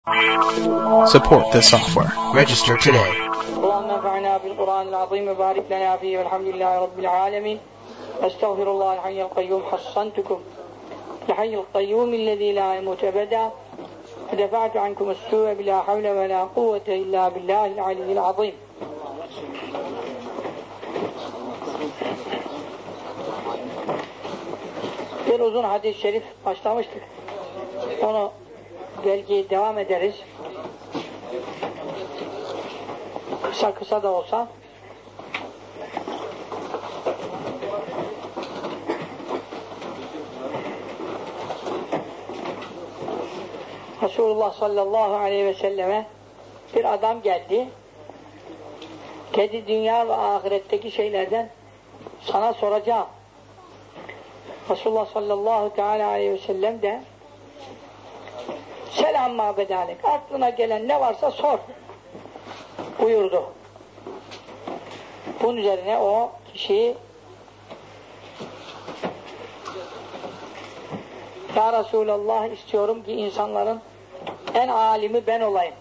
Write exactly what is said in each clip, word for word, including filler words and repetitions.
Support this software. Register today. اللهم انفعنا بالقرآن العظيم وبارك لنا فيه والحمد لله رب العالمين. استغفر الله الحي القيوم حصنتكم الحي القيوم الذي لا يموت أبدا ودفعت عنكم السوء بلا حول ولا قوة إلا بالله العلي العظيم. Bir uzun hadis-i şerif başlamıştık. Onu belki devam ederiz. Kısa kısa da olsa. Resulullah sallallahu aleyhi ve selleme bir adam geldi. Kedi dünya ve ahiretteki şeylerden sana soracağım. Resulullah sallallahu teala aleyhi ve sellem de selam mabedalik, aklına gelen ne varsa sor buyurdu. Bunun üzerine o kişi Ya Resulallah, istiyorum ki insanların en alimi ben olayım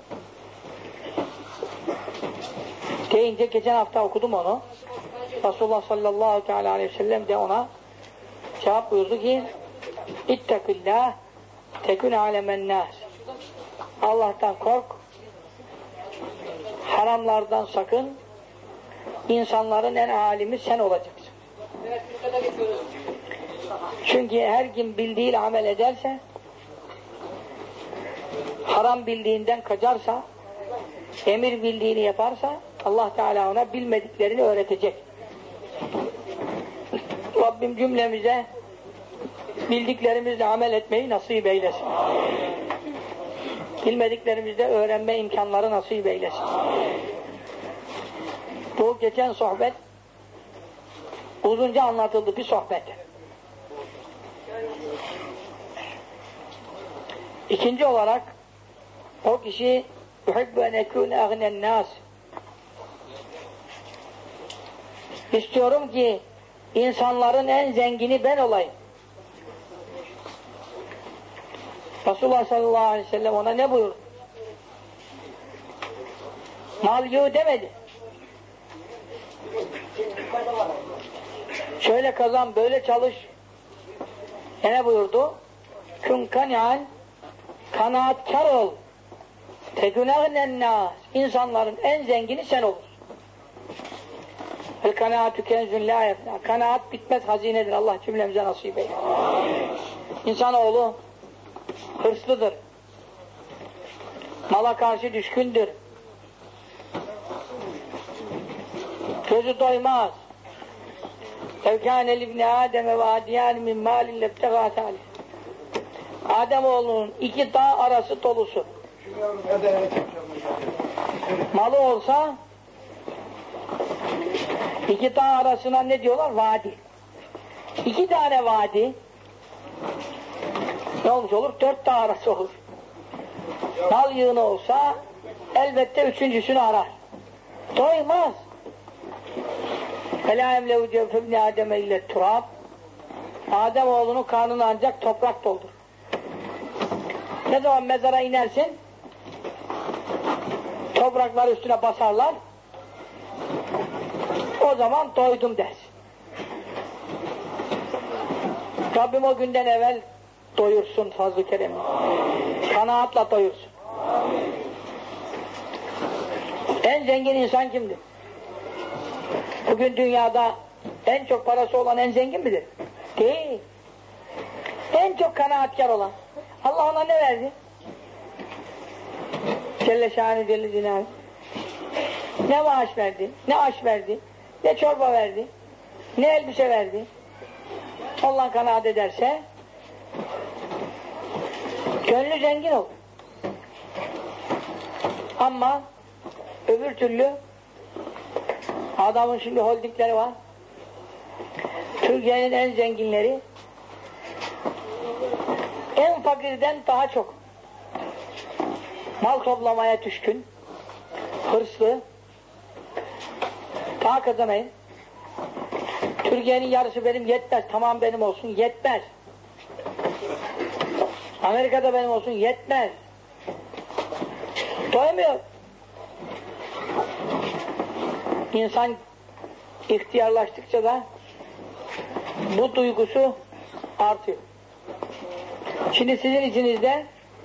deyince, geçen hafta okudum onu. Resulullah sallallahu teala aleyhi ve sellem de ona cevap buyurdu ki İttekillah tekün alemen nas. Allah'tan kork, haramlardan sakın, insanların en alimi sen olacaksın. Çünkü her kim bildiğiyle amel ederse, haram bildiğinden kaçarsa, emir bildiğini yaparsa, Allah Teala ona bilmediklerini öğretecek. Rabbim cümlemize bildiklerimizle amel etmeyi nasip eylesin. Bilmediklerimizde öğrenme imkanları nasip eylesin. Bu geçen sohbet uzunca anlatıldı bir sohbet. İkinci olarak o kişi yuhibbu en ekûne agnen nâs. İstiyorum ki insanların en zengini ben olayım. Resulullah sallallahu aleyhi ve sellem ona ne buyurdu? Mal yığ demedi. Şöyle kazan, böyle çalış. E ne buyurdu? Kün kani'an, kanaatkar ol. Tekûne nâs. İnsanların en zengini sen olursun. El kanaatü kenzün la yefnâ. Kanaat bitmez hazinedir. Allah cümlemize nasip eylesin. İnsanoğlu hırslıdır. Mala karşı düşkündür. Gözü doymaz. Evkâne libni Adem'e ve adiyâni min mâlin lebtegâ tâlih. Ademoğlunun iki dağ arası dolusu. Malı olsa iki dağ arasına ne diyorlar? Vadi. İki tane vadi ne olmuş olur? Dört dağ arası olur. Mal yığını olsa elbette üçüncüsünü arar. Doymaz. فَلَا اَمْلَوْ جَوْفَ بْنِ آدَمَ اِلَّا التُّرَابِ. Ademoğlunun karnını ancak toprak doldur. Ne zaman mezara inersin, topraklar üstüne basarlar, o zaman doydum dersin. Rabbim o günden evvel doyursun fazl-ı kerem. Kanaatla doyursun. En zengin insan kimdir? Bugün dünyada en çok parası olan en zengin midir? Değil. En çok kanaatkar olan. Allah ona ne verdi? Celle şâni Celle Celaluhu. Ne maaş verdi, ne aş verdi, ne çorba verdi, ne elbise verdi. Allah kanaat ederse gönlü zengin olur. Ama öbür türlü adamın şimdi holdingleri var. Türkiye'nin en zenginleri en fakirden daha çok mal toplamaya düşkün, hırslı, daha kazanayım. Türkiye'nin yarısı benim yetmez, tamam benim olsun, yetmez. Amerika'da benim olsun, yetmez. Doymuyor. İnsan ihtiyarlaştıkça da bu duygusu artıyor. Şimdi sizin içinizde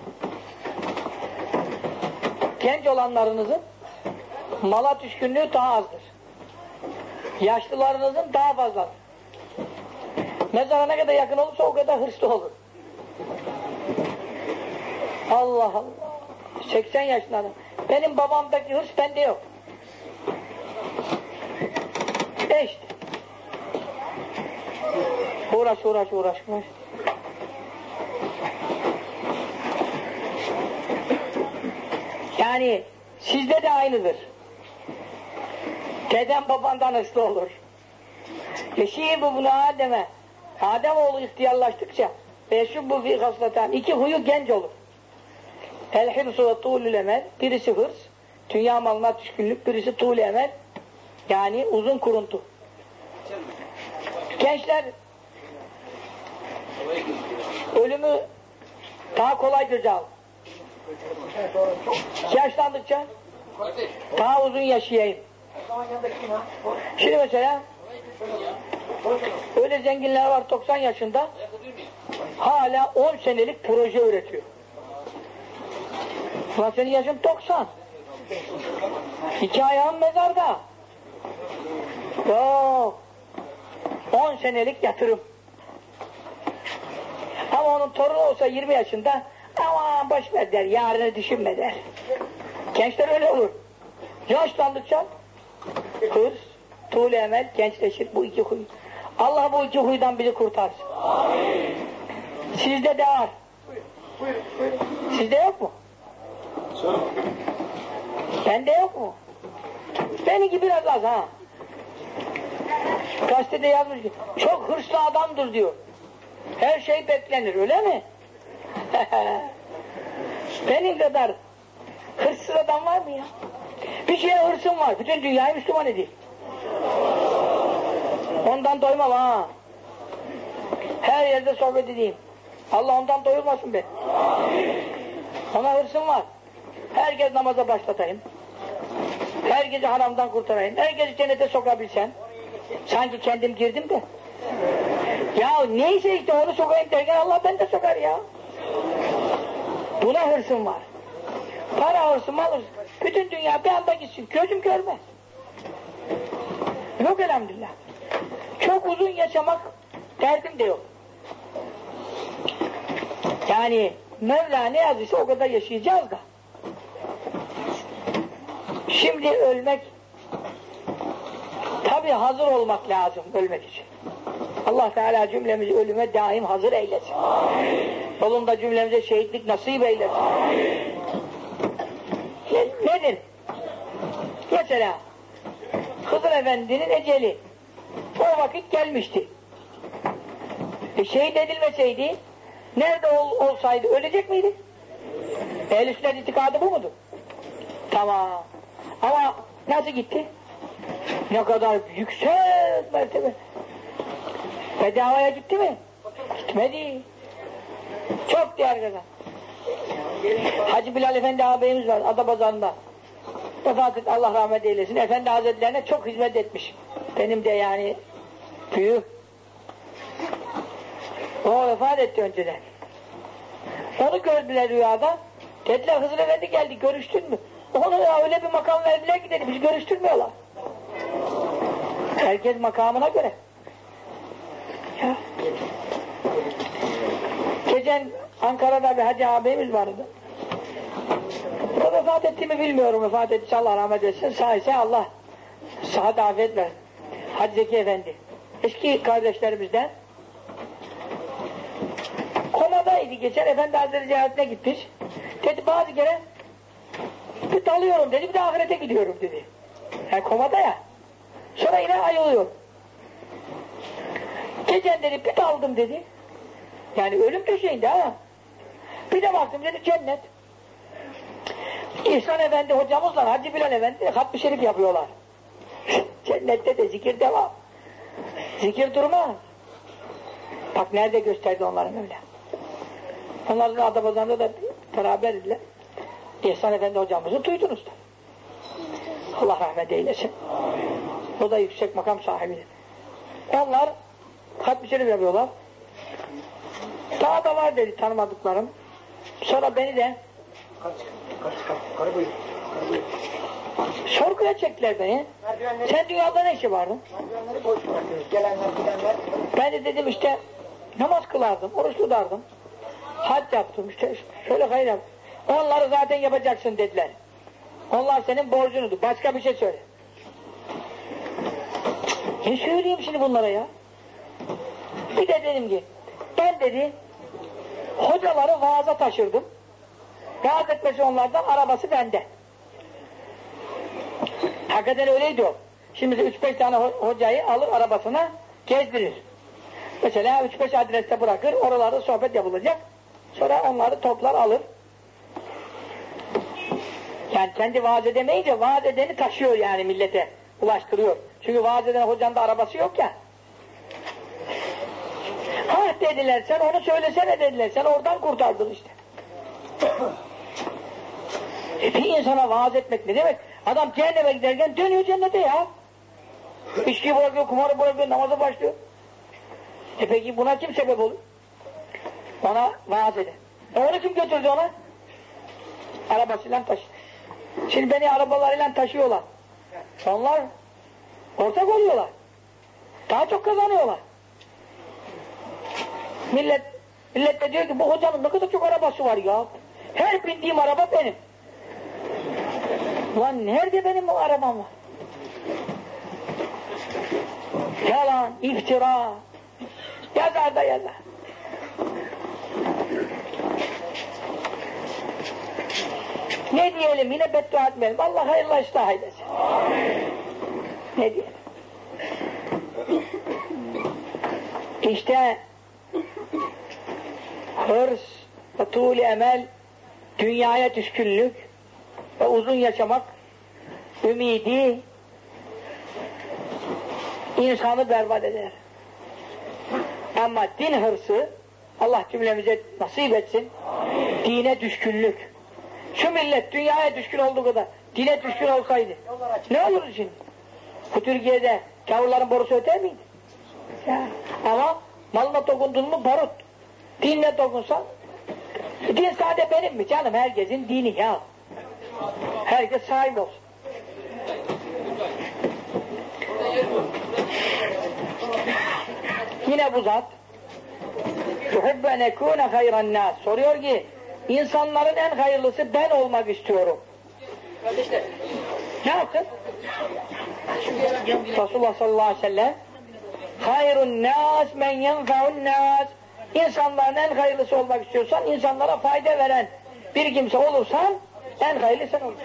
genç olanlarınızın mala düşkünlüğü daha azdır. Yaşlılarınızın daha fazladır. Mezara ne kadar yakın olursa o kadar hırslı olur. Allah Allah. seksen yaşında. Benim babamdaki hırs bende yok. E işte. Uğraş uğraş uğraş uğraş. Yani sizde de aynıdır. Dedem babandan hırslı olur. Eşiği bunu Adem'e. Ademoğlu ihtiyarlaştıkça eşubbu fî haslatan. İki huyu genç olur. El hırsu ve tuğlül emel. Birisi hırs, dünya malına düşkünlük. Birisi tuğlü emel. Yani uzun kuruntu. Gençler ölümü daha kolay göze al. Yaşlandıkça daha uzun yaşayayım. Şimdi mesela öyle zenginler var doksan yaşında hala on senelik proje üretiyor. Ulan senin yaşın doksan. İki ayağın mezarda. Yok. on senelik yatırım. Ama onun torunu olsa yirmi yaşında aman boş ver der, yarını düşünme der. Gençler öyle olur. Yaşlandıkça hırs, tuğle emel gençleşir bu iki huy. Allah bu iki huydan bizi kurtarsın. Amin. Sizde de var. Sizde yok mu? Bende yok mu? Benimki biraz az ha. Gazetede yazmış ki çok hırslı adamdır diyor. Her şey beklenir öyle mi? Benim kadar hırsız adam var mı ya? Bir şeye hırsım var. Bütün dünyayı Müslüman edeyim. Ondan doymam ha. Her yerde sohbet edeyim. Allah ondan doyurmasın be. Ona hırsım var. Herkes namaza başlatayım. Herkesi haramdan kurtarayım. Herkesi cennete sokabilsem. Sanki kendim girdim de. Ya neyse işte onu sokayım derken Allah beni de sokar ya. Buna hırsım var. Para hırsım, mal hırsım. Bütün dünya bir anda gitsin. Gözüm görmez. Yok elhamdülillah. Çok uzun yaşamak derdim de yok. Yani Mevla ne yazıysa o kadar yaşayacağız da. Şimdi ölmek tabi hazır olmak lazım ölmek için. Allah Teala cümlemizi ölüme daim hazır eylesin. Amin. Yolunda cümlemize şehitlik nasip eylesin. Amin. Ne, nedir? Mesela Hızır Efendi'nin eceli o vakit gelmişti. E, şehit edilmeseydi nerede ol, olsaydı ölecek miydi? Ehl-i sünnet itikadı bu mudur? Tamam. Ama nasıl gitti? Ne kadar yüksek mertebe. Bedavaya gitti mi? Gitmedi. Çok değerli kadar. Hacı Bilal Efendi ağabeyimiz var Adapazarı'nda. Vefat etti, Allah rahmet eylesin. Efendi Hazretlerine çok hizmet etmiş. Benim de yani büyük. O vefat etti önceden. Onu gördüler rüyada. Dediler Hızır Efendi geldi, görüştün mü? Onu ya öyle bir makam verdiler ki dedi, bizi görüştürmüyorlar. Herkes makamına göre. Ya. Geçen Ankara'da bir hacı ağabeyimiz vardı. O vefat etti mi bilmiyorum, vefat etti Allah rahmet etsin. Sağ ise Allah sıhhat afiyet versin. Hacı Zeki Efendi. Eski kardeşlerimizden. Komadaydı geçen, Efendi Hazretleri ziyaretine gitmiş. Dedi bazı kere bir dalıyorum dedi, bir de ahirete gidiyorum dedi. Yani komada ya. Sonra yine ayılıyor. Geçen dedi bir daldım dedi. Yani ölüm döşeğinde ha. Bir de baktım dedi cennet. İhsan Efendi hocamızla Hacı Bilal Efendi Hatmi Şerif yapıyorlar. Cennette de zikir devam. Zikir durma. Bak nerede gösterdi onların öyle. Onların Adapazarı'nda da beraberdiler. İhsan Efendi hocamızı duydunuz da. Allah rahmet eylesin. O da yüksek makam sahibi. Onlar hatmi şerif yapıyorlar. Daha da var dedi tanımadıklarım. Sonra beni de sorguya çektiler beni. Sen dünyada ne işi vardın? Ben de dedim işte namaz kılardım, oruç tutardım. Hac yaptım işte şöyle hayır yaptım. Onları zaten yapacaksın dediler. Onlar senin borcunudur. Başka bir şey söyle. Ne söyleyeyim şimdi bunlara ya? Bir de dedim ki ben dedi hocaları vaaza taşırdım. Vaaz etmesi onlardan, arabası bende. Hakikaten öyleydi o. Şimdi üç beş tane hocayı alır arabasına gezdirir. Mesela üç beş adreste bırakır, oralarda sohbet yapılacak. Sonra onları toplar alır. Yani kendi vaaz edemeyince vaaz edeni taşıyor yani millete, ulaştırıyor. Çünkü vaaz eden hocanın da arabası yok ya. Ha dediler, sen onu söylesene dediler, sen oradan kurtardın işte. E bir insana vaaz etmek ne demek? Adam cehenneme giderken dönüyor cennete ya. İçki bırakıyor, kumarı bırakıyor, namaza başlıyor. E peki buna kim sebep olur? Ona vaaz eder. E onu kim götürdü ona? Arabasıyla taşıdı. Şimdi beni arabalarıyla taşıyorlar. Onlar ortak oluyorlar. Daha çok kazanıyorlar. Millet, millet de diyor ki bu hocanın ne kadar çok arabası var ya. Her bindiğim araba benim. Ulan nerede benim o arabam var? Yalan, iftira. Yazar da yazar. Ne diyelim yine beddua etmeyelim. Allah hayırlı ıslah eylesin. Ne diyelim? İşte hırs ve tuğli emel, dünyaya düşkünlük ve uzun yaşamak ümidi insanı berbat eder. Ama din hırsı Allah cümlemize nasip etsin. Dine düşkünlük. Şu millet dünyaya düşkün olduğu kadar dine düşkün olsaydı ne olurdu şimdi? Bu Türkiye'de gavurların borusu öter miydi? Ya. Ama malına dokundun mu barut. Dinle dokunsan din sadece benim mi canım? Herkesin dini ya. Herkes sahip olsun. Yine bu zat yuhibbu en ekûne hayran nâs soruyor ki İnsanların en hayırlısı ben olmak istiyorum. Ne yaptın? Resulullah sallallahu aleyhi ve sellem hayrun nâs men yenfe'un nâs İnsanların en hayırlısı olmak istiyorsan, insanlara fayda veren bir kimse olursan en hayırlı sen olursun.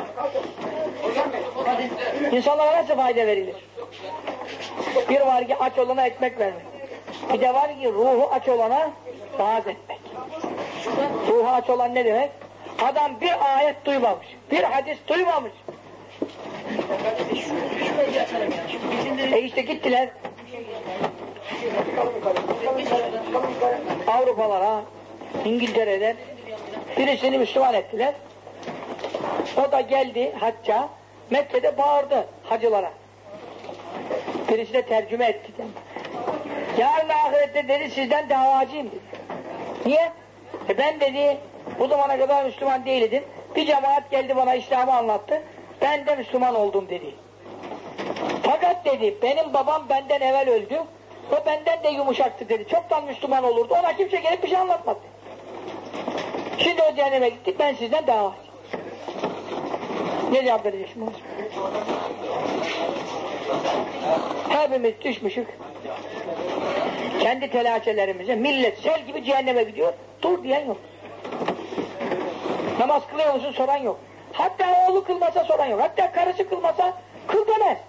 İnsanlara nasıl fayda verilir? Bir var ki aç olana ekmek vermek. Bir de var ki ruhu aç olana vaaz etmek. Ruhu aç olan ne demek? Adam bir ayet duymamış, bir hadis duymamış. E işte gittiler Avrupalara, İngiltere'den birisini Müslüman ettiler. O da geldi hacca, Mekke'de bağırdı hacılara. Birisi de tercüme etti. Yarın ahirette dedi sizden davacıyım dedi. Niye? E ben dedi bu zamana kadar Müslüman değildim. Bir cemaat geldi bana İslam'ı anlattı. Ben de Müslüman oldum dedi. Fakat dedi benim babam benden evvel öldü. O benden de yumuşaktı dedi. Çoktan Müslüman olurdu. Ona kimse gelip bir şey anlatmadı. Şimdi o cehenneme gittik. Ben sizden davacıyım. Ne cevap vereceksin? Hepimiz düşmüşük. Kendi telaşelerimize, millet sel gibi cehenneme gidiyor. Dur diyen yok. Namaz kılıyor musun soran yok. Hatta oğlu kılmasa soran yok. Hatta karısı kılmasa kıl demez.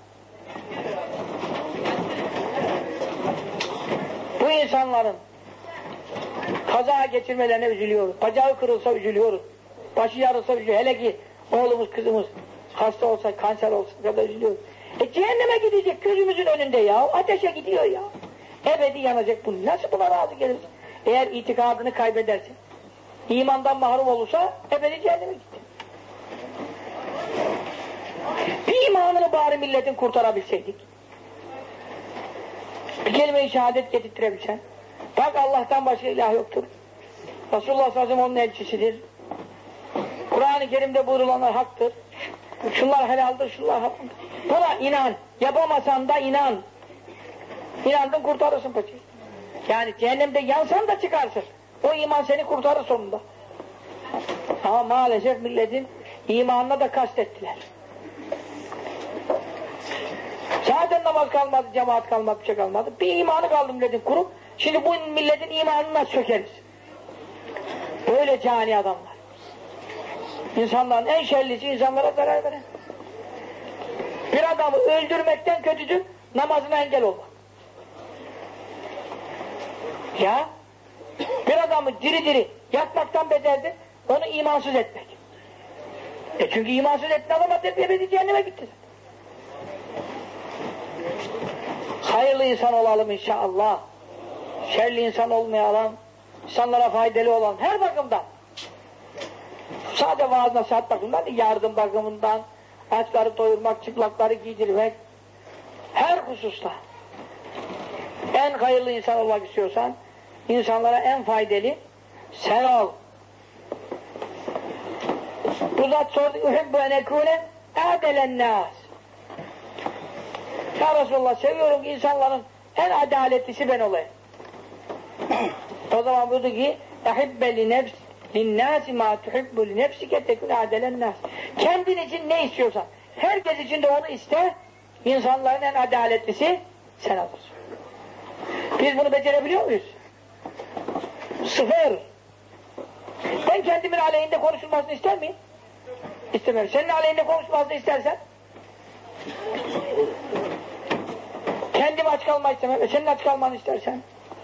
Bu insanların kaza geçirmelerine üzülüyoruz. Bacağı kırılsa üzülüyoruz. Başı yarılsa üzülüyoruz. Hele ki oğlumuz kızımız hasta olsa, kanser olsa da üzülüyoruz. E cehenneme gidecek gözümüzün önünde ya. Ateşe gidiyor ya. Ebedi yanacak bunu. Nasıl buna razı gelirsin? Eğer itikadını kaybedersin, imandan mahrum olursa ebedi cehenneme gitti. bari milletin kurtarabilseydik. Bir kelime-i şehadet getirtirebilsen. Bak Allah'tan başka ilah yoktur. Resulullah sallallahu aleyhi ve sellem onun elçisidir. Kur'an-ı Kerim'de buyurulanlar haktır. Şunlar helaldir, şunlar haktır. Buna inan. Yapamasan da inan. İnandın kurtarırsın paçayı. Yani cehennemde yansan da çıkarsın. O iman seni kurtarır sonunda. Ama maalesef milletin imanına da kastettiler. Zaten namaz kalmadı, cemaat kalmadı, bir şey kalmadı. Bir imanı kaldı milletin kurup. Şimdi bu milletin imanını nasıl sökeriz? Böyle cani adamlar. İnsanların en şerlisi insanlara zarar veren. Bir adamı öldürmekten kötüdür, namazına engel olmak. Ya, bir adamı diri diri yakmaktan beterdir, onu imansız etmek. E çünkü imansız ettiğin adama ebedi cehenneme gitti. Hayırlı insan olalım inşallah. Şerli insan olmayalım. İnsanlara faydalı olan her bakımdan. Sadece vaaz nasihat bakımından, yardım bakımından, açları doyurmak, çıplakları giydirmek, her hususta. En hayırlı insan olmak istiyorsan, insanlara en faydalı sen ol. Bu zat sordu, uhibbu en ekûne âdelen nâs. Ya Resulallah, seviyorum ki insanların en adaletlisi ben olayım. O zaman buyurdu ki, ehibbe li nefs linnâsi mâ tuhibbu li nefsike tekûne âdelen nâs. Kendin için ne istiyorsan, herkes için de onu iste, insanların en adaletlisi sen olursun. Biz bunu becerebiliyor muyuz? Sıfır. Ben kendimin aleyhinde konuşulmasını ister miyim? İstemem. Senin aleyhinde konuşulmasını istersen, kendim aç kalmak istemem, senin aç kalmanı istersen,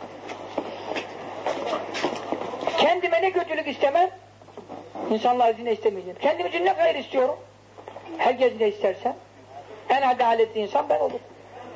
kendime ne kötülük istemem, insanlar için ne istemeyeceğim. Kendim için ne hayır istiyorum, herkes ne istersen, en adaletli insan ben olurum.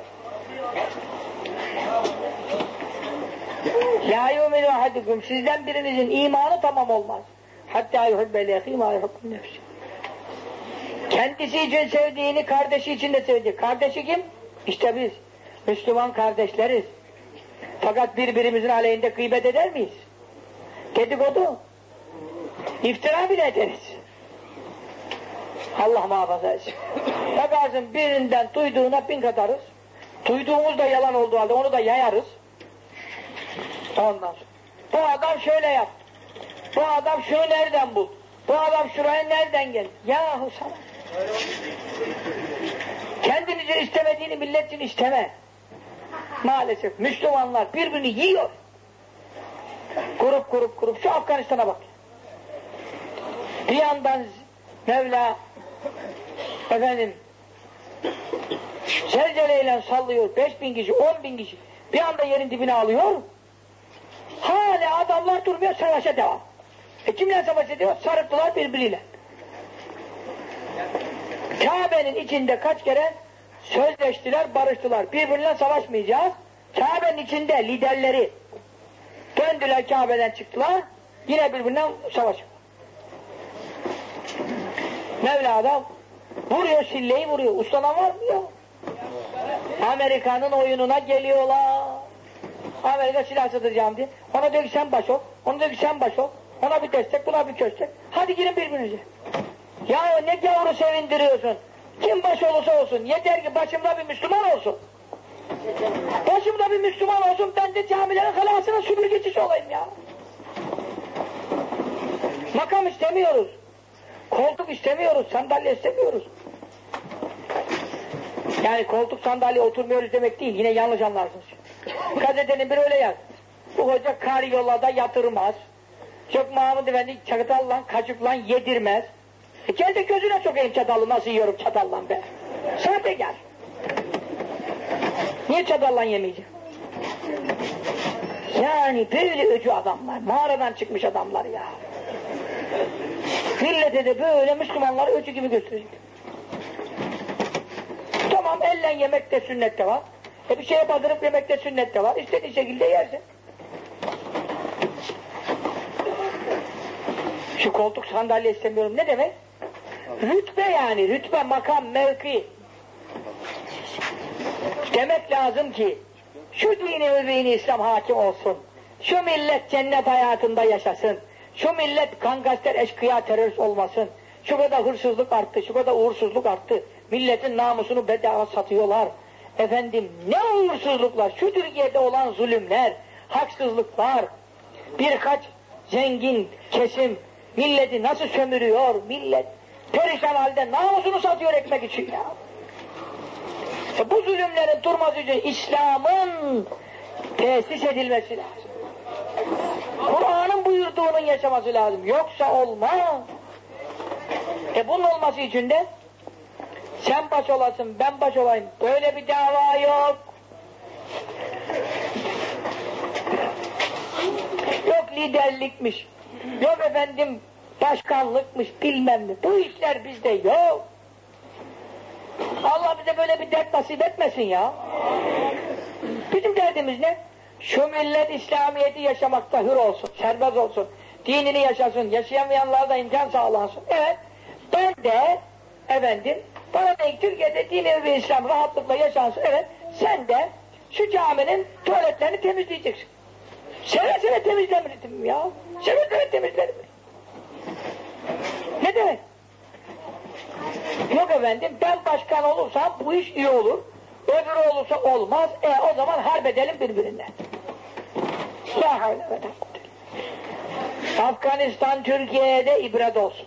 La yu'minu ahadukum, sizden birinizin imanı tamam olmaz. Hatta yuhibbe lehi ma yuhibbu nefsi. Kendisi için sevdiğini kardeşi için de sevecek. Kardeşi kim? İşte biz. Müslüman kardeşleriz. Fakat birbirimizin aleyhinde gıybet eder miyiz? Dedikodu. İftira bile ederiz. Allah muhafaza etsin. Bakarsın birinden duyduğuna bin katarız. Duyduğumuz da yalan olduğu halde onu da yayarız. Ondan sonra. Bu adam şöyle yaptı. Bu adam şunu nereden buldu? Bu adam şuraya nereden geldi? Yahu sana. Kendin için istemediğini millet için isteme. Maalesef Müslümanlar birbirini yiyor. Grup grup grup. Şu Afganistan'a bak. Bir yandan Mevla efendim zelzeleyle sallıyor. Beş bin kişi, on bin kişi. Bir anda yerin dibine alıyor. Hala adamlar durmuyor, savaşa devam. E kimle savaş ediyor? Sarıktılar birbiriyle. Kabe'nin içinde kaç kere sözleştiler, barıştılar. Birbirine savaşmayacağız. Kabe'nin içinde liderleri döndüler, Kabe'den çıktılar. Yine birbirinden savaşıyor. Mevla'da vuruyor, silleyi vuruyor. Ustalan var mı? Yok. Amerika'nın oyununa geliyorlar. Amerika silah satacağım diye. Ona diyor ki sen baş ol. Ona diyor ki sen baş ol. Ona bir destek, buna bir köstek. Hadi girin birbirinize. Ya ne gavuru sevindiriyorsun. Kim baş olursa olsun. Yeter ki başımda bir Müslüman olsun. Başımda bir Müslüman olsun. Ben de camilerin halasına süpürgecisi olayım ya. Makam istemiyoruz. Koltuk istemiyoruz. Sandalye istemiyoruz. Yani koltuk sandalye oturmuyoruz demek değil. Yine yanlış anlarsınız. Gazetenin biri öyle yaz. Bu hoca karyollada yatırmaz. Çok Mahmud Efendi çatalla, kaşıkla yedirmez. E gel de gözüne sokayım çatalı, nasıl yiyorum çatalla be. Sade gel. Niye çatalla yemeyeceğim? Yani böyle öcü adamlar, mağaradan çıkmış adamlar ya. Millete de böyle Müslümanları öcü gibi gösterecek. Tamam, elle yemek de sünnette var. E bir şeye bandırıp yemek de sünnette var. İstediğin şekilde yersin. Şu koltuk sandalye istemiyorum ne demek? Rütbe yani, rütbe, makam, mevki. Demek lazım ki şu dini ve dini İslam hakim olsun. Şu millet cennet hayatında yaşasın. Şu millet kangaster, eşkıya, terörist olmasın. Şu kadar hırsızlık arttı, şu kadar uğursuzluk arttı. Milletin namusunu bedava satıyorlar. Efendim ne uğursuzluklar, şu Türkiye'de olan zulümler, haksızlıklar, birkaç zengin kesim milleti nasıl sömürüyor, millet perişan halde namusunu satıyor ekmek için ya. E bu zulümlerin durması için İslam'ın tesis edilmesi lazım. Kur'an'ın buyurduğunun yaşaması lazım. Yoksa olmaz. E bunun olması için de sen baş olasın, ben baş olayım. Böyle bir dava yok. Yok liderlikmiş, yok efendim başkanlıkmış, bilmem ne. Bu işler bizde yok. Allah bize böyle bir dert nasip etmesin ya. Bizim derdimiz ne? Şu millet İslamiyet'i yaşamakta hür olsun, serbest olsun, dinini yaşasın, yaşayamayanlara da imkan sağlansın. Evet, ben de efendim, bana da Türkiye'de dini ve İslam rahatlıkla yaşansın. Evet, sen de şu caminin tuvaletlerini temizleyeceksin. Seve seve temizlemedim ya. Seve seve temizlerim. Ne demek? Yok efendim, ben başkan olursam bu iş iyi olur. Öbürü olursa olmaz. E o zaman harp edelim birbirine. La havle ve la kuvvete. Afganistan Türkiye'de ibret olsun.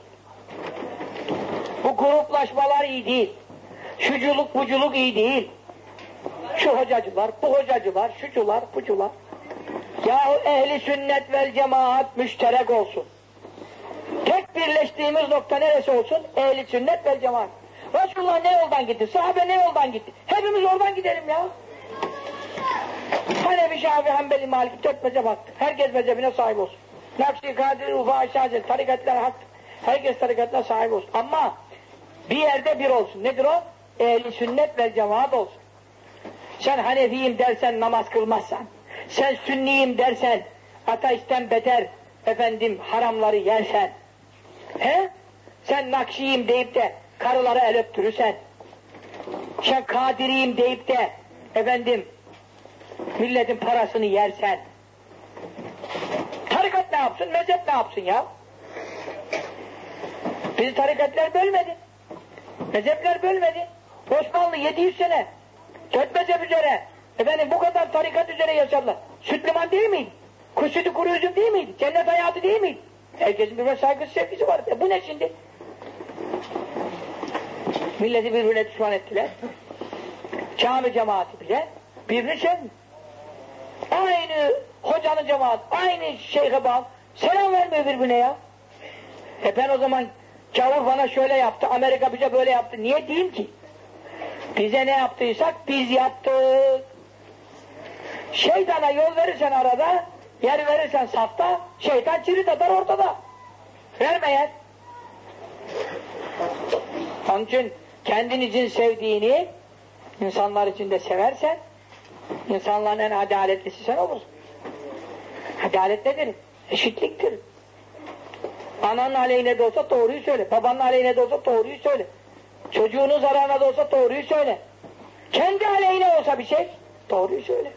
Bu gruplaşmalar iyi değil. Şuculuk buculuk iyi değil. Şu hocacılar, bu hocacılar, şucular, bucular. Yahu ehli sünnet vel cemaat müşterek olsun. Tek birleştiğimiz nokta neresi olsun? Ehli sünnet vel cemaat. Resulullah ne yoldan gitti? Sahabe ne yoldan gitti? Hepimiz oradan gidelim ya. Hanefi, Şafii, Hanbeli, Maliki dört mezhep haktır. Herkes mezhebine sahip olsun. Nakşi, Kadiri, Ufa, Aşağı, tarikatlar haktır. Herkes tarikatına sahip olsun. Ama bir yerde bir olsun. Nedir o? Ehli sünnet vel cemaat olsun. Sen Hanefiyim dersen namaz kılmazsan, sen Sünniyim dersen ateistten beter efendim haramları yersen, he? Sen Nakşiyim deyip de karılara el öptürürsen, sen Kadiriyim deyip de efendim milletin parasını yersen, tarikat ne yapsın, mezhep ne yapsın ya? Bizi tarikatlar bölmedi, mezhepler bölmedi. Osmanlı yedi yüz sene dört mezhep üzere, efendim bu kadar tarikat üzere yaşadılar. Süt liman değil miydi? Kuş sütü kuru üzüm değil miydi? Cennet hayatı değil miydi? Herkesin birbirine saygısı sevgisi var. E bu ne şimdi? Milleti birbirine düşman ettiler. Cami cemaati bile birbirini sevmiyor. Aynı hocanın cemaati, aynı şeyhe bağlı. Selam vermiyor birbirine ya. E ben o zaman gavur bana şöyle yaptı, Amerika bize böyle yaptı. Niye diyeyim ki? Bize ne yaptıysak biz yaptık. Şeytana yol verirsen arada, yer verirsen safta, şeytan cirit atar ortada. Vermeyen. Onun için kendin için sevdiğini insanlar için de seversen, insanların en adaletlisi sen olursun. Adalet nedir? Eşitliktir. Ananın aleyhine de olsa doğruyu söyle, babanın aleyhine de olsa doğruyu söyle. Çocuğunun zararına da olsa doğruyu söyle. Kendi aleyhine olsa bir şey, doğruyu söyle.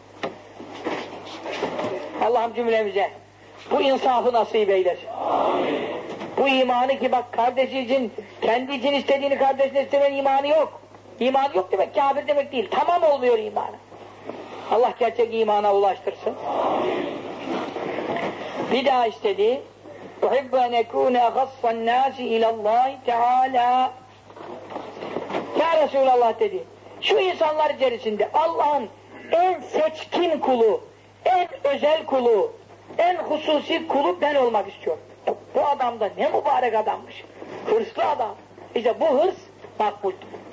Allah'ım cümlemize bu insafı nasip eylesin. Amin. Bu imanı ki bak kardeşi için, kendi için istediğini kardeşine istemeyen imanı yok. İmanı yok demek kafir demek değil. Tamam olmuyor imanı. Allah gerçek imana ulaştırsın. Amin. Bir daha istedi. اُحِبَّ اَنْ اَكُونَ اَخَصَّ النَّاسِ اِلَى اللّٰهِ تَعَالَى. Ya Resulallah dedi, şu insanlar içerisinde Allah'ın en seçkin kulu, en özel kulu, en hususi kulu ben olmak istiyorum. Bu adam da ne mübarek adammış. Hırslı adam. İşte bu hırs makbul.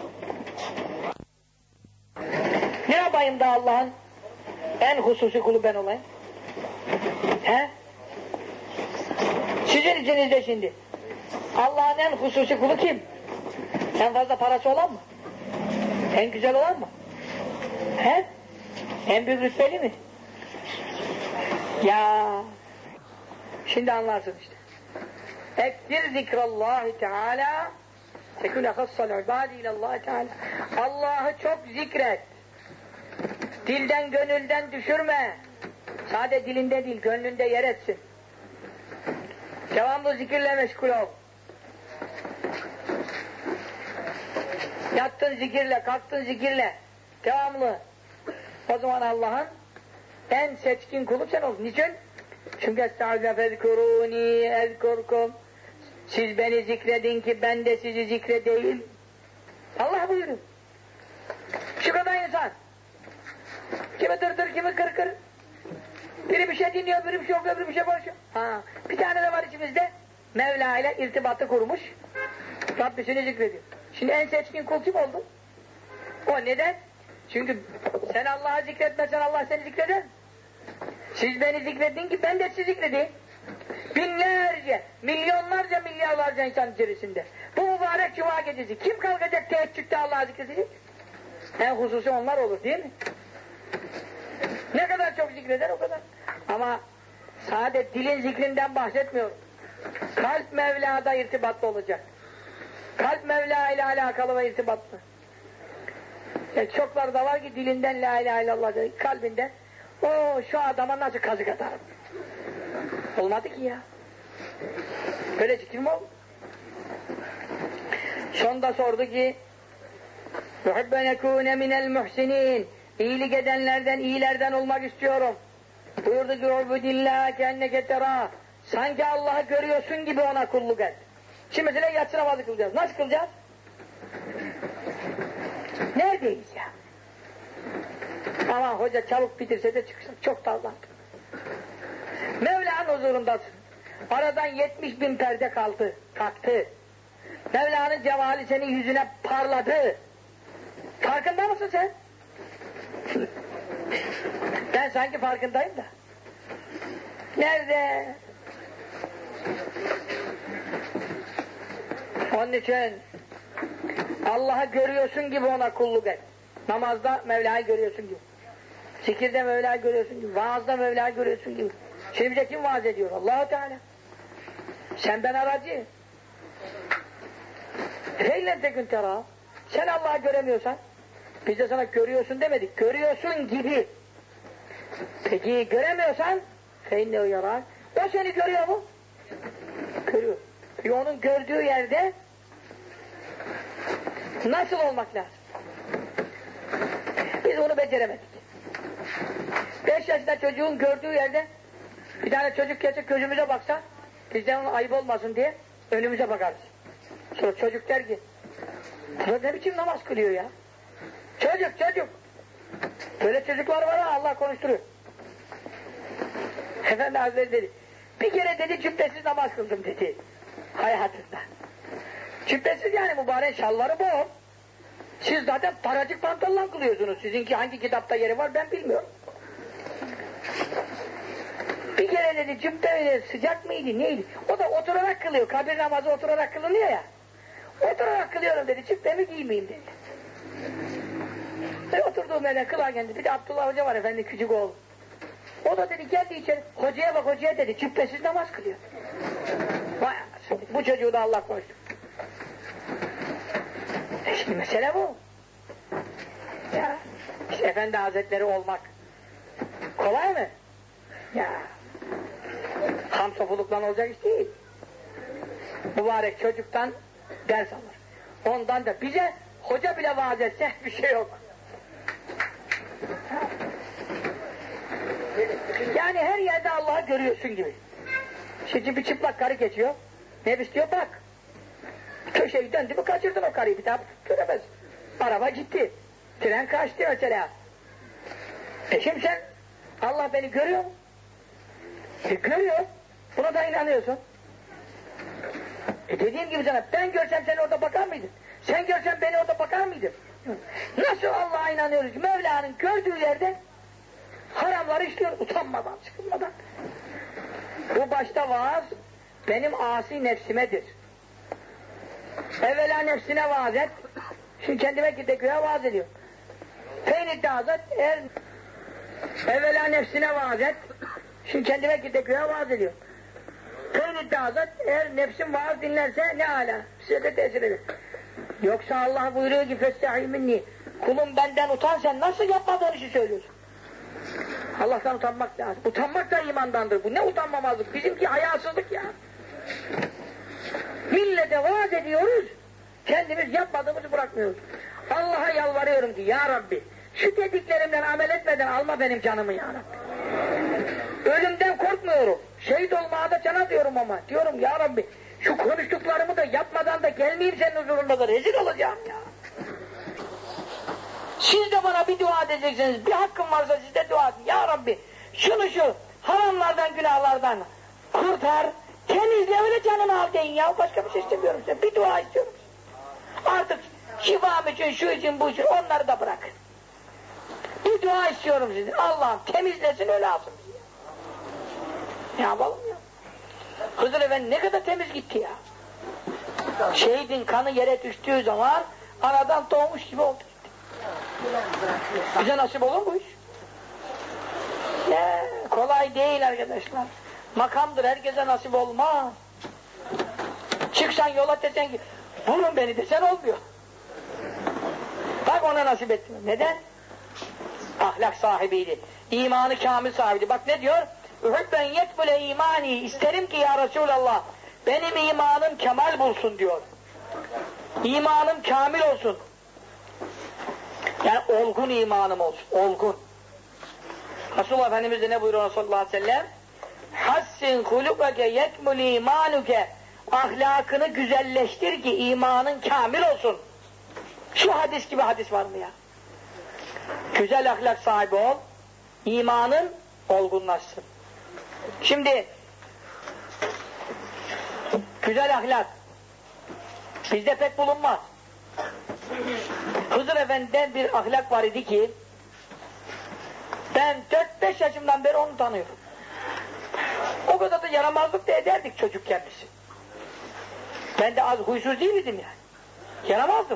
Ne yapayım da Allah'ın en hususi kulu ben olayım? He? Sizin içinizde şimdi Allah'ın en hususi kulu kim? En fazla parası olan mı? En güzel olan mı? He? En büyük rütbeli mi? Ya şimdi anlarsın işte. Ektir zikrallahi teala tekune hassal ibadi ilallahi teala. Allah'ı çok zikret. Dilden, gönülden düşürme. Sade dilinde değil, gönlünde yer etsin. Devamlı zikirle meşgul ol. Yattın zikirle, kalktın zikirle. Devamlı. O zaman Allah'ın en seçkin kulu sen olsun. Niçin? Çünkü estağfirullah fezkuruni ezkurkum. Siz beni zikredin ki ben de sizi zikredeyim. Allah buyuruyor. Şu kadar insan. Kimi tırtır, kimi kır kır. Biri bir şey dinliyor, biri bir şey okuyor, biri bir şey konuşuyor. Ha, bir tane de var içimizde Mevla ile irtibatı kurmuş. Rabbisini zikrediyor. Şimdi en seçkin kul kim oldu? O neden? Çünkü sen Allah'ı zikretmezsen Allah seni zikreder. Siz beni zikredin ki ben de sizi zikredeyim. Binlerce, milyonlarca, milyarlarca insan içerisinde. Bu mübarek cuma gecesi kim kalkacak teheccüde Allah'ı zikredecek? En hususi onlar olur değil mi? Ne kadar çok zikreder o kadar. Ama sadece dilin zikrinden bahsetmiyorum. Kalp Mevla'da irtibatlı olacak. Kalp Mevla ile alakalı ve irtibatlı. Yani çokları da var ki dilinden la ilahe illallah diyor, kalbinden o şu adama nasıl kazık atarım. Olmadı ki ya. Böyle zikir mi oldu? Sonda sordu ki yuhibbe nekûne minel muhsinin, iyilik edenlerden, iyilerden olmak istiyorum. Buyurdu ki ubudillâhe keenneke terâh, sanki Allah'ı görüyorsun gibi ona kulluk et. Şimdi mesela yatsı namazı kılacağız. Nasıl kılacağız? Neredeyiz ya? Ama hoca çabuk bitirse de çıksın. Çok da Allah. Mevla'nın huzurundasın. Aradan yetmiş bin perde kaldı, kalktı. Mevla'nın cemali senin yüzüne parladı. Farkında mısın sen? Ben sanki farkındayım da. Nerede? Onun için Allah'ı görüyorsun gibi ona kulluk et. Namazda Mevla'yı görüyorsun gibi. Zikirde Mevla'yı görüyorsun gibi. Vaazda Mevla'yı görüyorsun gibi. Şimdi bize kim vaaz ediyor? Allah-u Teala. Sen ben aracı. Feylen tekün tera. Sen Allah'ı göremiyorsan, biz de sana görüyorsun demedik. Görüyorsun gibi. Peki göremiyorsan, feyinle uyarar. O seni görüyor mu? Görüyor. Peki onun gördüğü yerde nasıl olmak lazım? Biz onu beceremedik. Beş yaşında çocuğun gördüğü yerde bir tane çocuk gelse gözümüze baksa, bizden onun ayıp olmasın diye önümüze bakarız. Sonra çocuk der ki, bu ne biçim namaz kılıyor ya? Çocuk çocuk. Böyle çocuklar var ha, Allah konuşturuyor. Efendi Hazretleri dedi, bir kere dedi cübbesiz namaz kıldım dedi. Hayatında. Cübbesiz yani mübarek şalvarı bu. Siz zaten paracık pantolon kılıyorsunuz. Sizinki hangi kitapta yeri var ben bilmiyorum. Bir kere dedi cübbe sıcak mıydı neydi? O da oturarak kılıyor. Kabir namazı oturarak kılınıyor ya. Oturarak kılıyorum dedi. Cübbemi giymeyeyim dedi. Ve oturduğum yerden kılarken dedi. Bir de Abdullah Hoca var efendi küçük oğul. O da dedi geldi içeri. Hocaya bak hocaya dedi. Cübbesiz namaz kılıyor. Vay şimdi bu çocuğu da Allah koysun. E şimdi mesele bu. Ya işte Efendi Hazretleri olmak kolay mı? Ya ham sofulukla olacak iş değil. Mübarek çocuktan ders alır. Ondan da bize hoca bile vaaz etse bir şey yok. Yani her yerde Allah'ı görüyorsun gibi. Şimdi bir çıplak karı geçiyor. Ne istiyor bak. Köşeyi döndü mü kaçırdın o karıyı bir daha göremez. Araba gitti. Tren kaçtı mesela. E şimdi sen Allah beni görüyor mu? E görüyor. Buna da inanıyorsun. E dediğim gibi sana ben görsem seni orada bakar mıydın? Sen görsen beni orada bakar mıydın? Nasıl Allah'a inanıyoruz? Mevla'nın gördüğü yerde haramları işliyor utanmadan, sıkılmadan. Bu başta vaaz benim asi nefsimedir. Evvela nefsine vaaz et. Şimdi kendime gideköye vaaz ediyor. Feynit azat eğer evvela nefsine vaaz et. Şimdi kendime gideköye vaaz ediyor. Feynit azat eğer nefsim vaaz dinlerse ne ala. Size de tesir eder. Yoksa Allah buyuruyor ki festahî minni. Kulum benden utan sen nasıl yapmadığın işi söylüyorsun? Allah'tan utanmak lazım. Utanmak da imandandır. Bu ne utanmamazlık? Bizimki hayasızlık ya. Millete vaaz ediyoruz. Kendimiz yapmadığımızı bırakmıyoruz. Allah'a yalvarıyorum ki ya Rabbi şu dediklerimden amel etmeden alma benim canımı ya Rabbi. Ölümden korkmuyorum. Şehit olmaya da cana diyorum ama. Diyorum ya Rabbi şu konuştuklarımı da yapmadan da gelmeyeyim senin huzurunda da rezil olacağım ya. Siz de bana bir dua edeceksiniz. Bir hakkım varsa siz de dua edin. Ya Rabbi şunu şu haramlardan günahlardan kurtar. Temizle öyle canımı al deyin ya. Başka bir şey istemiyorum size. Bir dua istiyorum. Artık şifam için, şu için, bu için onları da bırakın. Bir dua istiyorum sizden. Allah'ım temizlesin öyle alsın. Ne yapalım ya? Hızır Efendi ne kadar temiz gitti ya. Şehidin kanı yere düştüğü zaman anadan doğmuş gibi oldu. Bize nasip olur bu iş? Ne? Kolay değil arkadaşlar. Makamdır, herkese nasip olmaz. Çıksan yola desen ki bulun beni desen olmuyor. Bak ona nasip ettim. Neden? Ahlak sahibiydi. İmanı kamil sahibiydi. Bak ne diyor? Uhibben yekbule imani. İsterim ki ya Resulallah benim imanım kemal bulsun diyor. İmanım kamil olsun. Yani olgun imanım olsun. Olgun. Resulullah Efendimiz de ne buyuruyor sallallahu aleyhi ve sellem? Hassin hulukake yekmul imanuke. Ahlakını güzelleştir ki imanın kamil olsun. Şu hadis gibi hadis var mı ya? Güzel ahlak sahibi ol, imanın olgunlaşsın. Şimdi güzel ahlak bizde pek bulunmaz. Hızır Efendi'den bir ahlak var idi ki ben dört beş yaşımdan beri onu tanıyorum. O kadar da yaramazlık da ederdik çocukken biz. Ben de az huysuz değildim yani. Yaramazdım.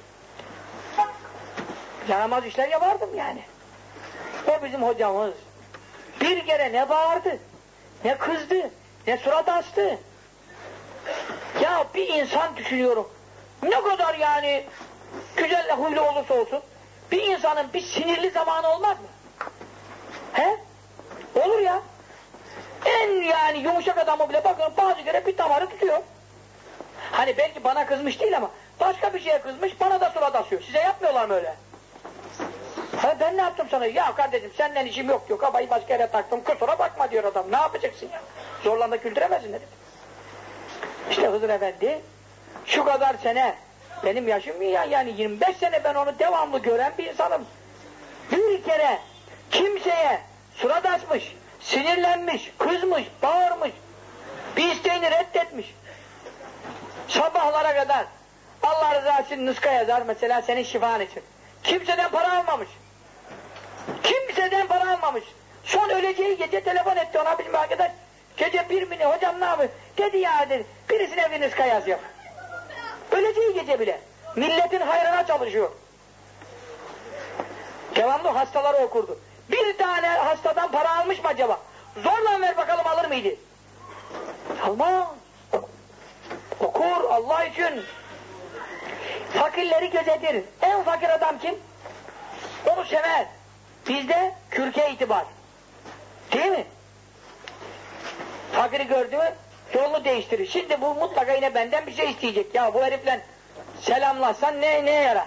Yaramaz işler yapardım yani. O bizim hocamız. Bir kere ne bağırdı, ne kızdı, ne surat astı. Ya bir insan düşünüyorum. Ne kadar yani güzel huylu olursa olsun bir insanın bir sinirli zamanı olmaz mı? He? Olur ya. En yani yumuşak adamı bile bakın bazı kere bir damarı tutuyor. Hani belki bana kızmış değil ama başka bir şeye kızmış bana da surat asıyor. Size yapmıyorlar mı öyle? Ha, ben ne yaptım sana? Ya kardeşim senden işim yok diyor. Kafayı başka yere taktım. Kusura bakma diyor adam. Ne yapacaksın ya? Zorla güldüremezsin dedim. İşte Hızır Efendi şu kadar sene benim yaşım ya yani yirmi beş sene ben onu devamlı gören bir insanım. Bir kere kimseye surat açmış, sinirlenmiş, kızmış, bağırmış, bir isteğini reddetmiş. Sabahlara kadar Allah rızası için nıska yazar mesela senin şifan için. Kimseden para almamış. Kimseden para almamış. Son öleceği gece telefon etti ona bizim arkadaş. Gece bir mini hocam ne yapıyor? Dedi ya dedi birisine bir nıska yaz yap. Öleceği gece bile. Milletin hayrına çalışıyor. Devamlı hastaları okurdu. Bir tane hastadan para almış mı acaba? Zorla ver bakalım alır mıydı? Almaz. Okur Allah için. Fakirleri gözetir. En fakir adam kim? Onu sever. Bizde kürke itibar. Değil mi? Fakiri gördü mü yolunu değiştirir. Şimdi bu mutlaka yine benden bir şey isteyecek. Ya bu herifle selamlaşsan ne, neye yarar?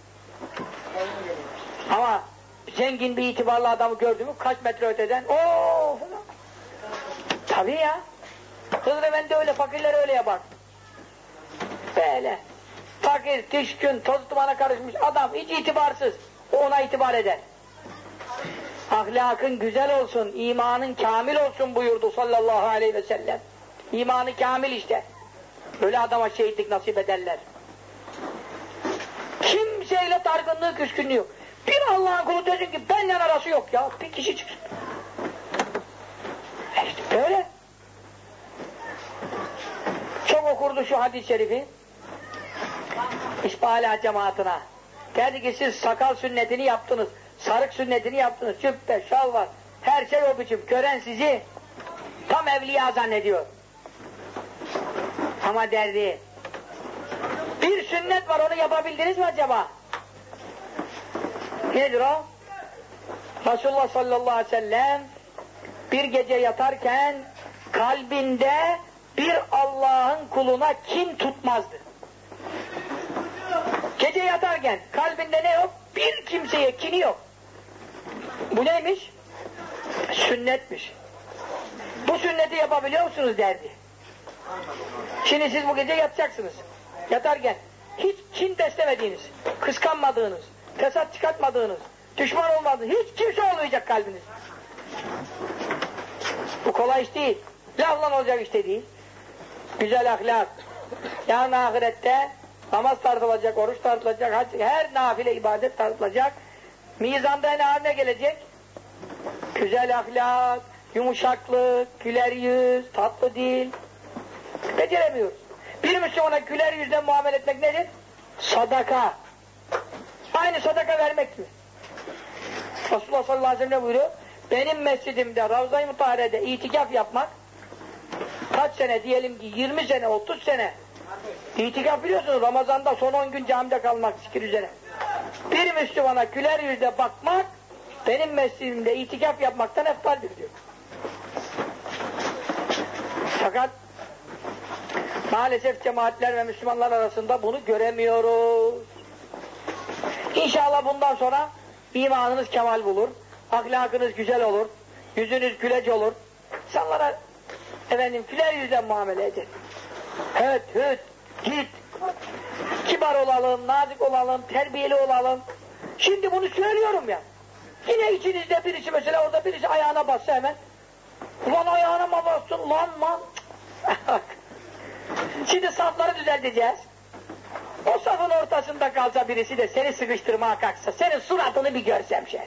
Ama zengin bir itibarlı adamı gördü mü kaç metre öteden ooo falan. Tabii ya. Hızır Efendi öyle, fakirler öyle yapar. Böyle. Fakir, düşkün, toz dumana karışmış adam hiç itibarsız. O ona itibar eder. Ahlakın güzel olsun, imanın kamil olsun buyurdu sallallahu aleyhi ve sellem. İmanı kamil işte. Böyle adama şehitlik nasip ederler. Kimseyle dargınlığı, küskünlüğü yok. Bir Allah'ın kulu desin ki benden arası yok ya. Bir kişi çıksın. E işte böyle. Çok okurdu şu hadis-i şerifi. İspahala cemaatine. Derdi ki siz sakal sünnetini yaptınız. Sarık sünnetini yaptınız. Cübbe, şal var. Her şey o biçim. Gören sizi tam evliya zannediyor. Ama derdi bir sünnet var onu yapabildiniz mi acaba? Nedir o? Resulullah sallallahu aleyhi ve sellem bir gece yatarken kalbinde bir Allah'ın kuluna kin tutmazdı. Gece yatarken kalbinde ne yok? Bir kimseye kini yok. Bu neymiş? Sünnetmiş. Bu sünneti yapabiliyor musunuz derdi. Şimdi siz bu gece yatacaksınız. Yatarken hiç kin beslemediğiniz, kıskanmadığınız, fesat çıkartmadığınız, düşman olmadığınız hiç kimse olmayacak kalbiniz. Bu kolay iş değil. Lafla olacak işte değil. Güzel ahlak. Yarın ahirette namaz tartılacak, oruç tartılacak, her nafile ibadet tartılacak. Mizanda ne haline gelecek? Güzel ahlak, yumuşaklık, güler yüz, tatlı dil. Beceremiyoruz. Bir Müslümana güler yüzden muamele etmek nedir? Sadaka. Aynı sadaka vermek mi? Resulullah sallallahu aleyhi ve sellem buyuruyor, benim mescidimde, Ravza-i Mutahare'de itikaf yapmak, kaç sene diyelim ki yirmi sene, otuz sene itikaf biliyorsunuz, Ramazan'da son on gün camide kalmak zikir üzere. Bir Müslümana güler yüzle bakmak, benim mescidimde itikaf yapmaktan eftaldir diyor. Fakat maalesef cemaatler ve Müslümanlar arasında bunu göremiyoruz. İnşallah bundan sonra imanınız kemal bulur, ahlakınız güzel olur, yüzünüz gülece olur. İnsanlara efendim güler yüzden muamele edin. Höt höt git. Kibar olalım, nazik olalım, terbiyeli olalım. Şimdi bunu söylüyorum ya. Yine içinizde birisi mesela orada birisi ayağına bassa hemen. Ulan ayağına mı bassın lan lan. Şimdi safları düzelteceğiz. O safın ortasında kalsa birisi de seni sıkıştırmaya kalksa, senin suratını bir görsem şöyle.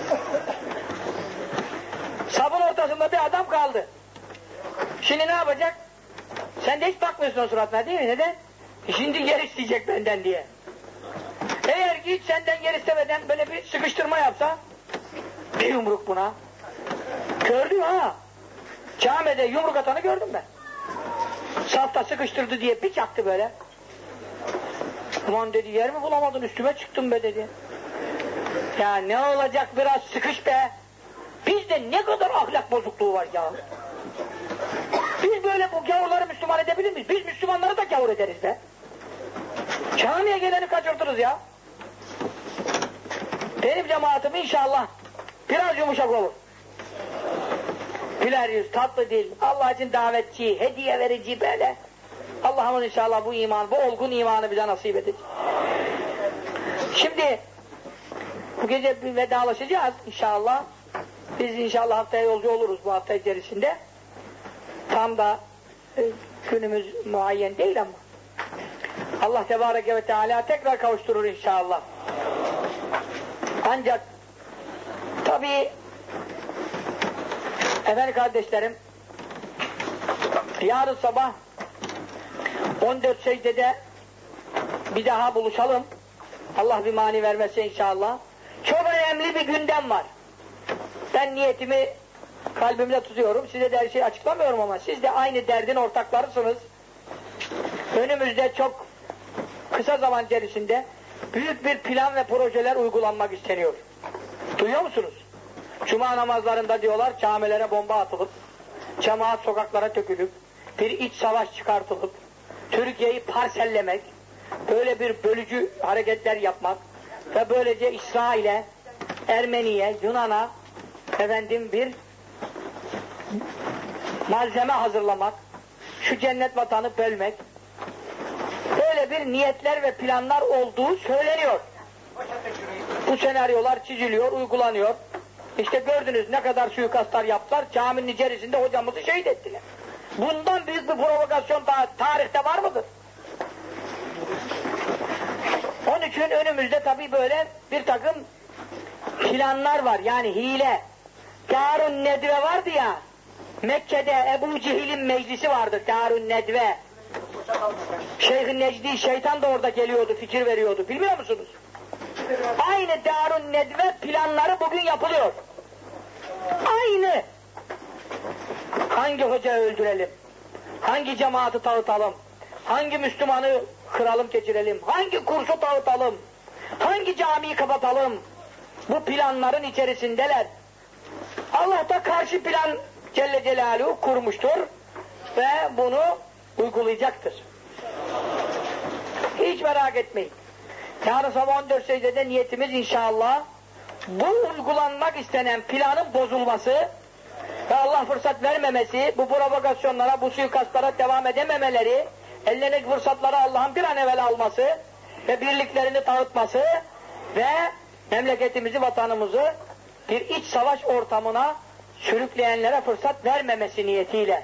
Safın ortasında bir adam kaldı. Şimdi ne yapacak? Sen de hiç bakmıyorsun o suratına değil mi? Neden? Şimdi yer isteyecek benden diye. Eğer ki hiç senden yer istemeden böyle bir sıkıştırma yapsa, bir yumruk buna. Gördüm ha. Camide yumruk atanı gördüm ben. Safta sıkıştırdı diye bir çaktı böyle. Ulan dedi, yer mi bulamadın, üstüme çıktım be dedi. Ya ne olacak, biraz sıkış be. Bizde ne kadar ahlak bozukluğu var ya. Biz böyle bu gavurları Müslüman edebilir miyiz? Biz Müslümanları da gavur ederiz be. Camiye geleni kaçırtırız ya. Benim cemaatim inşallah biraz yumuşak olur. Güler yüz, tatlı dil, Allah için davetçi, hediye verici böyle. Allah'ımız inşallah bu iman, bu olgun imanı bize nasip edecek. Şimdi bu gece bir vedalaşacağız inşallah. Biz inşallah haftaya yolcu oluruz bu hafta içerisinde. Tam da e, günümüz muayyen değil ama Allah Tebareke ve Teala tekrar kavuşturur inşallah. Ancak tabii efendim kardeşlerim, yarın sabah on dört secdede bir daha buluşalım. Allah bir mani vermezse inşallah. Çok önemli bir gündem var. Ben niyetimi kalbimde tutuyorum. Size de her şeyi açıklamıyorum ama siz de aynı derdin ortaklarısınız. Önümüzde çok kısa zaman içerisinde büyük bir plan ve projeler uygulanmak isteniyor. Duyuyor musunuz? Cuma namazlarında diyorlar camilere bomba atılıp, cemaat sokaklara dökülüp, bir iç savaş çıkartılıp, Türkiye'yi parsellemek, böyle bir bölücü hareketler yapmak ve böylece İsrail'e, Ermeni'ye, Yunan'a efendim bir malzeme hazırlamak, şu cennet vatanı bölmek, böyle bir niyetler ve planlar olduğu söyleniyor. Bu senaryolar çiziliyor, uygulanıyor. İşte gördünüz ne kadar suikastlar yaptılar, caminin içerisinde hocamızı şehit ettiler. Bundan büyük bir provokasyon ta tarihte var mıdır? Onun için önümüzde tabii böyle bir takım planlar var, yani hile. Darun Nedve vardı ya, Mekke'de Ebu Cehil'in meclisi vardı, Darun Nedve. Şeyh-i Necdi, şeytan da orada geliyordu, fikir veriyordu, bilmiyor musunuz? Aynı Darun Nedve planları bugün yapılıyor. Aynı. Hangi hocayı öldürelim? Hangi cemaati dağıtalım? Hangi Müslümanı kıralım geçirelim? Hangi kursu dağıtalım? Hangi camiyi kapatalım? bu planların içerisindeler. Allah da karşı plan Celle Celaluhu kurmuştur ve bunu uygulayacaktır. Hiç merak etmeyin. Yarın sabah on dört secdede niyetimiz inşallah bu uygulanmak istenen planın bozulması ve Allah fırsat vermemesi, bu provokasyonlara, bu suikastlara devam edememeleri, ellerindeki fırsatları Allah'ın bir an evvel alması ve birliklerini dağıtması ve memleketimizi, vatanımızı bir iç savaş ortamına sürükleyenlere fırsat vermemesi niyetiyle.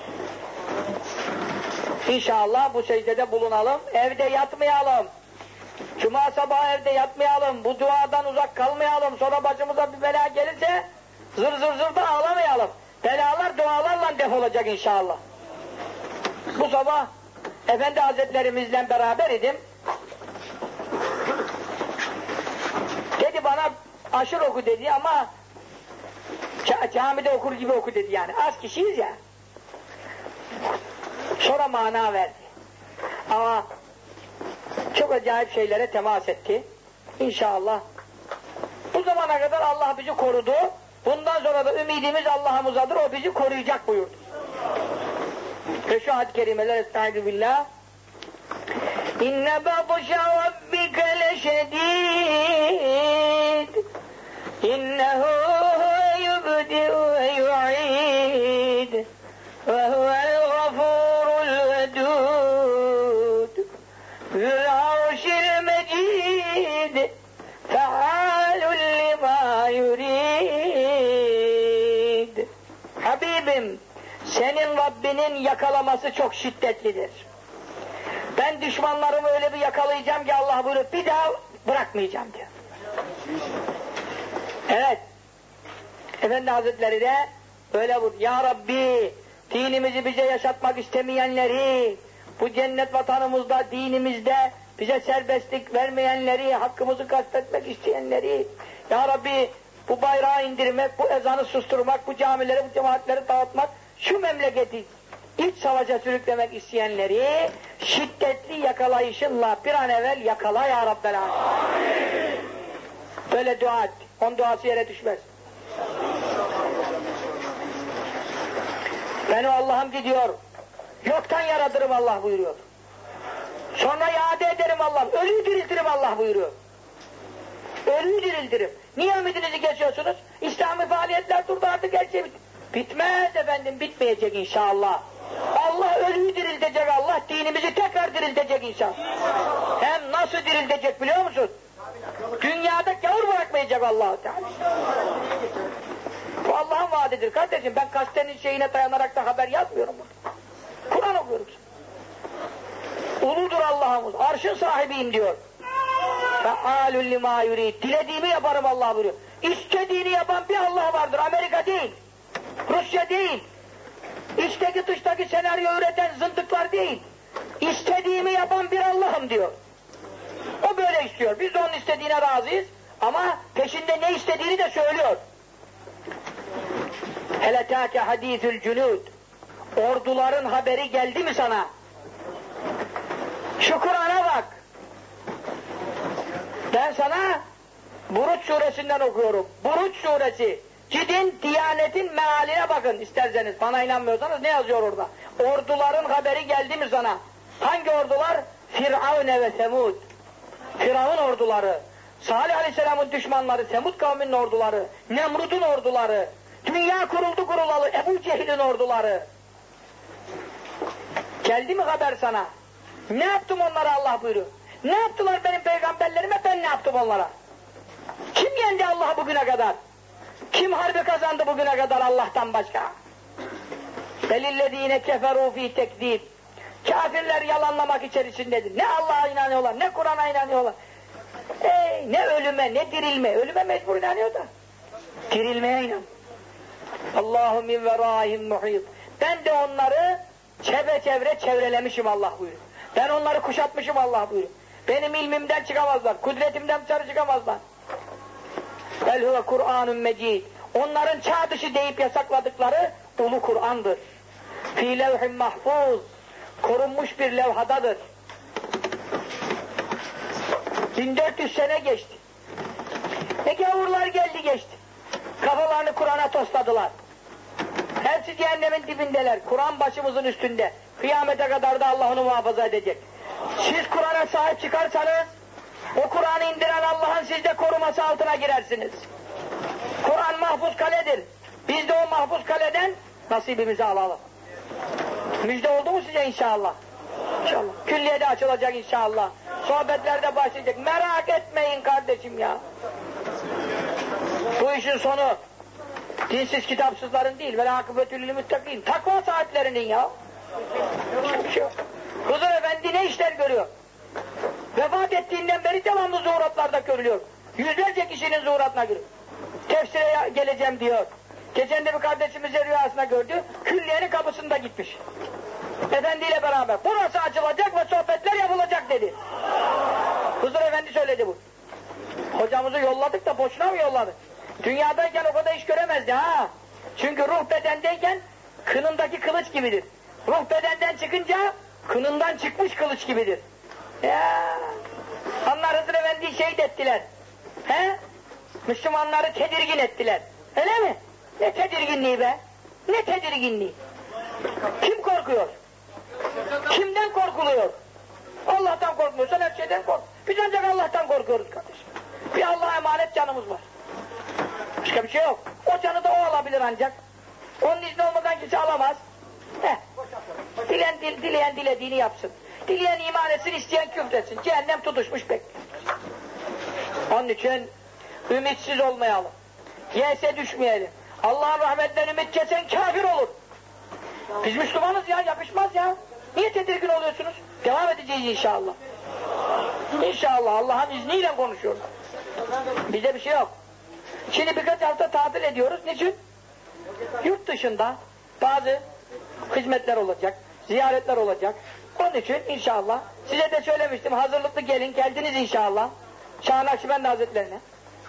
İnşallah bu secdede bulunalım, evde yatmayalım. Cuma sabahı evde yatmayalım, bu duadan uzak kalmayalım, sonra başımıza bir bela gelirse zır zır zır da ağlamayalım. Belalar dualarla defolacak inşallah. Bu sabah Efendi Hazretlerimizle beraber idim. Dedi bana aşır oku dedi ama camide okur gibi oku dedi yani. Az kişiyiz ya. Sonra mana verdi. Ama çok acayip şeylere temas etti. İnşallah. Bu zamana kadar Allah bizi korudu. Bundan sonra da ümidimiz Allah'ımızadır. O bizi koruyacak buyurdu. Ve şu hadis-i kerimeler estaizu billah. İnne batşa rabbike leşedîd. İnnehu yubdi'u ve yu'id. Ve huvel gafurul vedûd. Zül arşil mecid. Fe'alun lima yurid. Habibim, senin Rabbinin yakalaması çok şiddetlidir. Ben düşmanlarımı öyle bir yakalayacağım ki Allah buyuruyor, bir daha bırakmayacağım diyor. Evet. Efendi Hazretleri de öyle buyuruyor. Ya Rabbi, dinimizi bize yaşatmak istemeyenleri, bu cennet vatanımızda, dinimizde bize serbestlik vermeyenleri, hakkımızı kastetmek isteyenleri, Ya Rabbi bu bayrağı indirmek, bu ezanı susturmak, bu camileri, bu cemaatleri dağıtmak, şu memleketi iç savaşa sürüklemek isteyenleri şiddetli yakalayışınla bir an evvel yakala ya Rabbel Alemin. Böyle dua et. Onun duası yere düşmez. Ben o Allah'ım gidiyor. Yoktan yaratırım Allah buyuruyor. Sonra iade ederim Allah. Ölüyü diriltirim Allah buyuruyor. Ölüyü diriltirim. Niye ümidinizi geçiyorsunuz? İslami faaliyetler durdu artık her şey bitti. Bitmez efendim, bitmeyecek inşallah. Allah ölüyü diriltecek Allah, dinimizi tekrar diriltecek inşallah. Hem nasıl diriltecek biliyor musun? Dünyada gavur bırakmayacak Allah-u Teala. Bu Allah'ın vaadidir kardeşim. Ben gazetenin şeyine dayanarak da haber yazmıyorum burada. Kur'an okuyorum. Uludur Allah'ımız, arşın sahibiyim diyor. Fe'alun lima yurid. Dilediğimi yaparım Allah buyuruyor. İstediğini yapan bir Allah vardır. Amerika değil. Rusya değil. İçteki dıştaki senaryo üreten zındıklar değil. İstediğimi yapan bir Allah'ım diyor. O böyle istiyor. Biz de onun istediğine razıyız. Ama peşinde ne istediğini de söylüyor. Heletâke hadîthül cunûd. Orduların haberi geldi mi sana? Şu Kur'an'a bak. Ben sana Buruç suresinden okuyorum. Buruç suresi. Gidin Diyanet'in mealine bakın isterseniz. Bana inanmıyorsanız ne yazıyor orada? Orduların haberi geldi mi sana? Hangi ordular? Firavune ve Semud. Firavun orduları. Salih Aleyhisselam'ın düşmanları, Semud kavminin orduları, Nemrud'un orduları, dünya kuruldu kurulalı Ebu Cehil'in orduları. Geldi mi haber sana? Ne yaptım onlara Allah buyuruyor. Ne yaptılar benim peygamberlerime, ben ne yaptım onlara? Kim yendi Allah'ı bugüne kadar? Kim harbi kazandı bugüne kadar Allah'tan başka? Belillezine keferu fi tekzib. Kafirler yalanlamak içerisindedir. Ne Allah'a inanıyorlar, ne Kur'an'a inanıyorlar. Ey, ne ölüme, ne dirilme. Ölüme mecbur inanıyor da. Dirilmeye inan. Allahu min verâhim muhît. Ben de onları çevre çevrelemişim Allah buyuruyor. Ben onları kuşatmışım Allah buyuruyor. Benim ilmimden çıkamazlar, kudretimden dışarı çıkamazlar. Bel huve Kur'anun mecid. Onların çağ dışı deyip yasakladıkları ulu Kur'an'dır. Fî levhin mahfuz. Korunmuş bir levhadadır. bin dört yüz sene geçti. E gavurlar geldi geçti. Kafalarını Kur'an'a tosladılar. Hepsi cehennemin dibindeler. Kur'an başımızın üstünde. Kıyamete kadar da Allah onu muhafaza edecek. Siz Kur'an'a sahip çıkarsanız, o Kur'an'ı indiren Allah'ın sizde koruması altına girersiniz. Kur'an mahfuz kaledir. Biz de o mahfuz kaleden nasibimizi alalım. Müjde oldu mu size inşallah? İnşallah. Külliyede açılacak inşallah. Sohbetlerde başlayacak. Merak etmeyin kardeşim ya. Bu işin sonu dinsiz kitapsızların değil. Ve akıbetül müttakîn. Takva sahiplerinin ya. Hiçbir şey yok. Hızır Efendi ne işler görüyor? Vefat ettiğinden beri devamlı zuhuratlarda görülüyor. Yüzlerce kişinin zuhuratına giriyor. Tefsire geleceğim diyor. Geçen de bir kardeşimizi rüyasına gördü. Külliyenin kapısında gitmiş. Efendiyle beraber. Burası açılacak ve sohbetler yapılacak dedi. Hızır Efendi söyledi bu. Hocamızı yolladık da boşuna mı yolladık? Dünyadayken o kadar iş göremezdi ha. Çünkü ruh bedendeyken kınındaki kılıç gibidir. Ruh bedenden çıkınca kınından çıkmış kılıç gibidir. Ya, onlar Hızır Efendi'yi şehit ettiler. He? Müslümanları tedirgin ettiler. Öyle mi? Ne tedirginliği be? Ne tedirginliği? Kim korkuyor? Kimden korkuluyor? Allah'tan korkmuyorsan her şeyden kork. Biz ancak Allah'tan korkuyoruz kardeşim. Bir Allah'a emanet canımız var. Başka bir şey yok. O canı da o alabilir ancak. Onun izni olmadan kimse alamaz. Heh. Dileyen, dil, dileyen dilediğini yapsın. Dileyen iman etsin, isteyen küfretsin. Cehennem tutuşmuş bekliyor. Onun için ümitsiz olmayalım. Yese düşmeyelim. Allah'ın rahmetinden ümit kesen kafir olur. Biz Müslümanız ya, yakışmaz ya. Niye tedirgin oluyorsunuz? Devam edeceğiz inşallah. İnşallah Allah'ın izniyle konuşuyoruz. Bizde bir şey yok. Şimdi birkaç hafta tatil ediyoruz. Niçin? Yurt dışında bazı hizmetler olacak, ziyaretler olacak. Onun için inşallah size de söylemiştim, hazırlıklı gelin, geldiniz inşallah. Şah Nakşibendi Hazretlerine.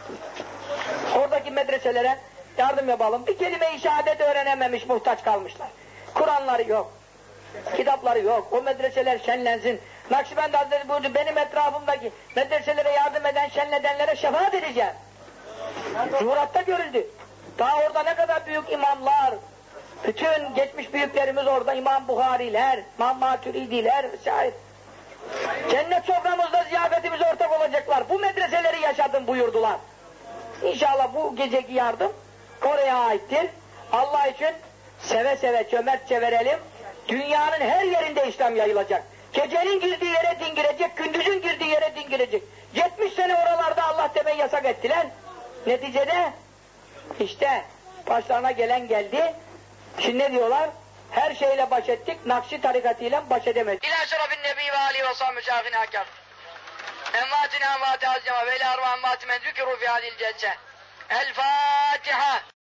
Oradaki medreselere yardım yapalım. Bir kelime-i şehadet öğrenememiş, muhtaç kalmışlar. Kur'anları yok, kitapları yok. O medreseler şenlensin. Nakşibendi Hazretleri buyurdu, benim etrafımdaki medreselere yardım eden, şenledenlere şefaat edeceğim. Zuhuratta görüldü. Daha orada ne kadar büyük imamlar, bütün geçmiş büyüklerimiz orada, İmam Buhariler, İmam Maturidiler vesaire. Cennet soframızda ziyafetimize ortak olacaklar. Bu medreseleri yaşadım buyurdular. İnşallah bu geceki yardım oraya aittir. Allah için seve seve, cömertçe verelim. Dünyanın her yerinde İslam yayılacak. Gecenin girdiği yere din girecek, gündüzün girdiği yere din girecek. yetmiş sene oralarda Allah demeyi yasak ettiler. Neticede işte başlarına gelen geldi. Şimdi ne diyorlar? Her şeyle baş ettik, Nakşi tarikatıyla baş edemedik. İlâ şerefin nebi ve âlihi ve sahbihi şâfin hâkâr. Envâtine envâti azzema ve ilâ arvâ envâti men zükirû fî hâdil cesse. El Fatiha.